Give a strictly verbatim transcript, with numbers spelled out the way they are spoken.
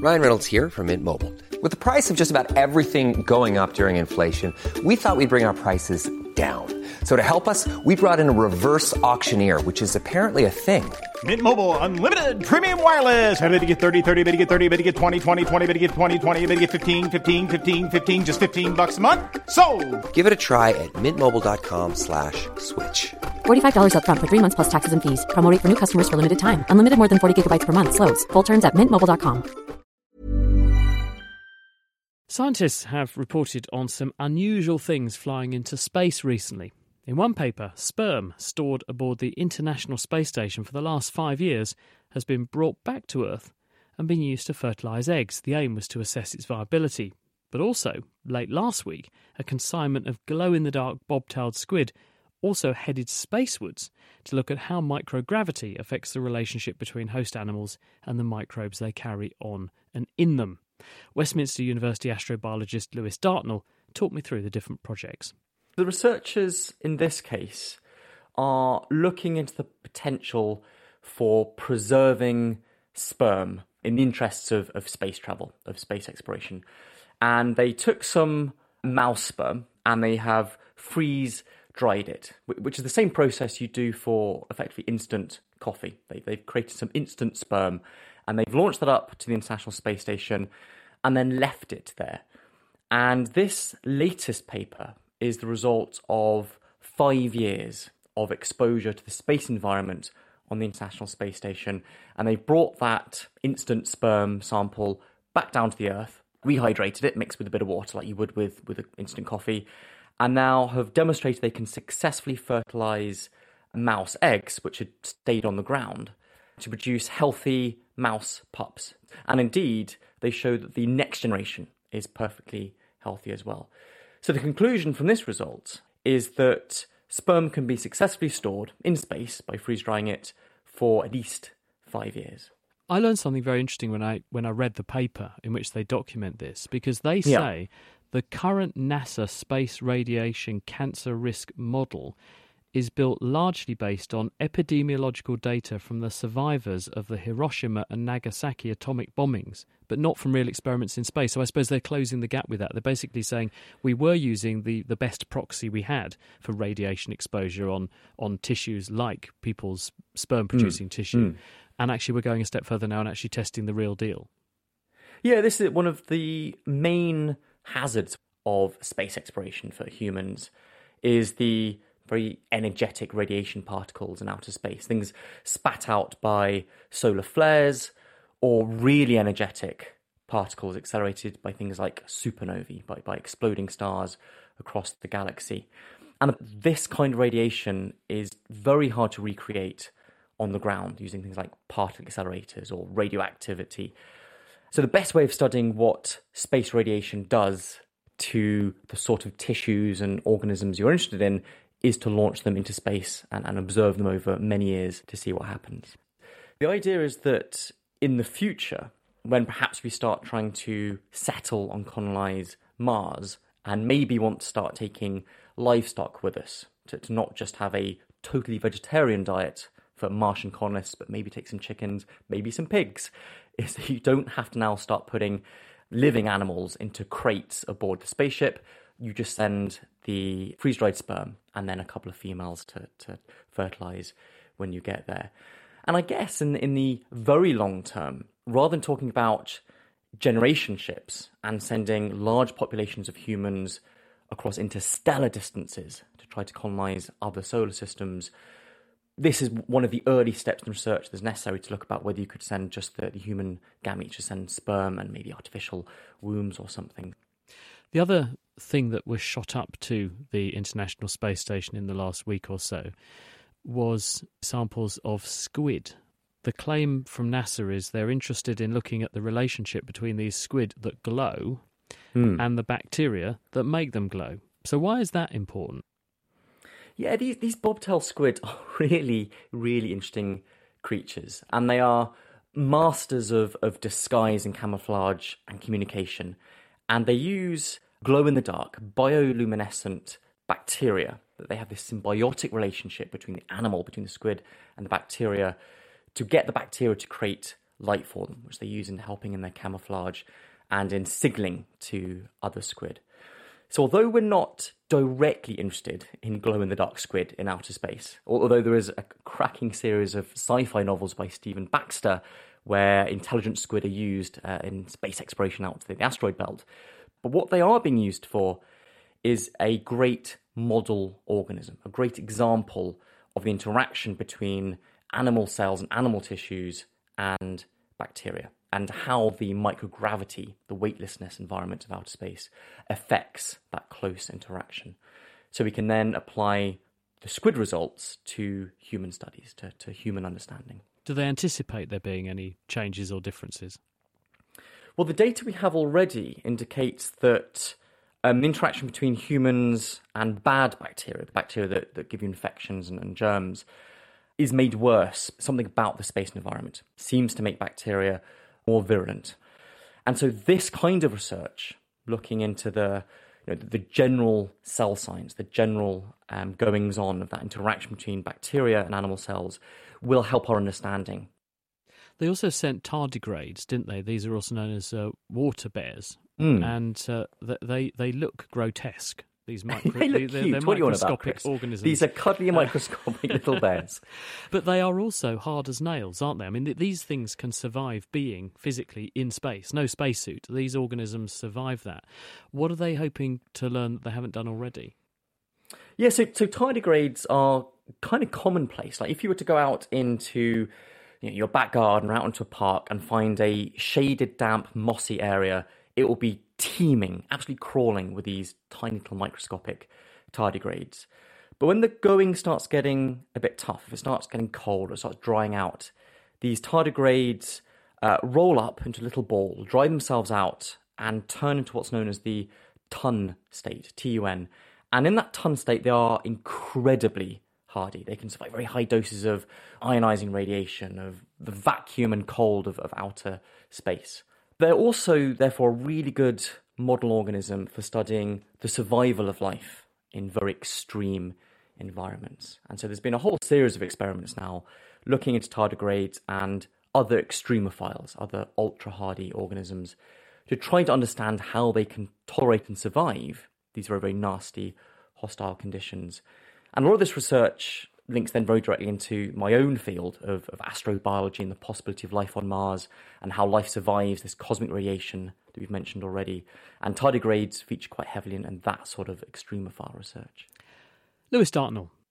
Ryan Reynolds here from Mint Mobile. With the price of just about everything going up during inflation, we thought we'd bring our prices down. So to help us, we brought in a reverse auctioneer, which is apparently a thing. Mint Mobile Unlimited Premium Wireless. How to get thirty, thirty, how to get thirty, how to get twenty, twenty, twenty, how to get twenty, twenty, how to get fifteen, fifteen, fifteen, fifteen, just fifteen bucks a month? Sold! Give it a try at mintmobile.com slash switch. forty-five dollars up front for three months plus taxes and fees. Promo rate for new customers for limited time. Unlimited more than forty gigabytes per month. Slows full terms at mint mobile dot com. Scientists have reported on some unusual things flying into space recently. In one paper, sperm stored aboard the International Space Station for the last five years has been brought back to Earth and been used to fertilise eggs. The aim was to assess its viability. But also, late last week, a consignment of glow-in-the-dark bobtailed squid also headed spacewards to look at how microgravity affects the relationship between host animals and the microbes they carry on and in them. Westminster University astrobiologist Lewis Dartnell talked me through the different projects. The researchers in this case are looking into the potential for preserving sperm in the interests of, of space travel, of space exploration. And they took some mouse sperm and they have freeze-dried it, which is the same process you do for effectively instant coffee. They, they've created some instant sperm and they've launched that up to the International Space Station and then left it there. And this latest paper is the result of five years of exposure to the space environment on the International Space Station. And they brought that instant sperm sample back down to the Earth, rehydrated it, mixed with a bit of water like you would with, with instant coffee, and now have demonstrated they can successfully fertilise mouse eggs, which had stayed on the ground, to produce healthy mouse pups. And indeed, they show that the next generation is perfectly healthy as well. So the conclusion from this result is that sperm can be successfully stored in space by freeze-drying it for at least five years. I learned something very interesting when I when I read the paper in which they document this, because they say yeah. the current NASA space radiation cancer risk model is built largely based on epidemiological data from the survivors of the Hiroshima and Nagasaki atomic bombings, but not from real experiments in space. So I suppose they're closing the gap with that. They're basically saying we were using the, the best proxy we had for radiation exposure on, on tissues like people's sperm-producing mm. tissue, mm. and actually we're going a step further now and actually testing the real deal. Yeah, this is one of the main hazards of space exploration for humans, is the very energetic radiation particles in outer space, things spat out by solar flares or really energetic particles accelerated by things like supernovae, by, by exploding stars across the galaxy. And this kind of radiation is very hard to recreate on the ground using things like particle accelerators or radioactivity. So the best way of studying what space radiation does to the sort of tissues and organisms you're interested in is to launch them into space and, and observe them over many years to see what happens. The idea is that in the future, when perhaps we start trying to settle and colonize Mars and maybe want to start taking livestock with us, to, to not just have a totally vegetarian diet for Martian colonists, but maybe take some chickens, maybe some pigs, is that you don't have to now start putting living animals into crates aboard the spaceship. You just send the freeze-dried sperm and then a couple of females to, to fertilise when you get there. And I guess in, in the very long term, rather than talking about generation ships and sending large populations of humans across interstellar distances to try to colonise other solar systems, this is one of the early steps in research that's necessary to look about whether you could send just the, the human gametes, to send sperm and maybe artificial wombs or something. The other thing that was shot up to the International Space Station in the last week or so was samples of squid. The claim from NASA is they're interested in looking at the relationship between these squid that glow mm. and the bacteria that make them glow. So why is that important? Yeah, these, these bobtail squid are really, really interesting creatures, and they are masters of, of disguise and camouflage and communication. And they use glow-in-the-dark, bioluminescent bacteria, that they have this symbiotic relationship between the animal, between the squid and the bacteria, to get the bacteria to create light for them, which they use in helping in their camouflage and in signalling to other squid. So although we're not directly interested in glow-in-the-dark squid in outer space, although there is a cracking series of sci-fi novels by Stephen Baxter where intelligent squid are used uh, in space exploration out to the asteroid belt, but what they are being used for is a great model organism, a great example of the interaction between animal cells and animal tissues and bacteria, and how the microgravity, the weightlessness environment of outer space affects that close interaction. So we can then apply the squid results to human studies, to, to human understanding. Do they anticipate there being any changes or differences? Well, the data we have already indicates that um, the interaction between humans and bad bacteria, the bacteria that, that give you infections and, and germs, is made worse. Something about the space environment seems to make bacteria more virulent. And so this kind of research, looking into the you know, the general cell science, the general um, goings-on of that interaction between bacteria and animal cells, will help our understanding. They also sent tardigrades, didn't they? These are also known as uh, water bears, Mm. and uh, th- they they look grotesque. These micro- they look they're, cute. they're What do you want about, microscopic Chris? organisms. These are cuddly microscopic little bears. But they are also hard as nails, aren't they? I mean, th- these things can survive being physically in space. No spacesuit. These organisms survive that. What are they hoping to learn that they haven't done already? Yeah, so, so tardigrades are kind of commonplace. Like if you were to go out into you know, your back garden or out into a park and find a shaded, damp, mossy area, it will be teeming, absolutely crawling with these tiny little microscopic tardigrades. But when the going starts getting a bit tough, if it starts getting cold or it starts drying out, these tardigrades uh, roll up into a little ball, dry themselves out, and turn into what's known as the tun state, T U N. And in that tun state, they are incredibly hardy. They can survive very high doses of ionizing radiation, of the vacuum and cold of, of outer space. They're also, therefore, a really good model organism for studying the survival of life in very extreme environments. And so there's been a whole series of experiments now looking into tardigrades and other extremophiles, other ultra-hardy organisms, to try to understand how they can tolerate and survive these very, very nasty, hostile conditions. And a lot of this research links then very directly into my own field of, of astrobiology and the possibility of life on Mars and how life survives this cosmic radiation that we've mentioned already. And tardigrades feature quite heavily in, in that sort of extremophile research. Lewis Dartnell,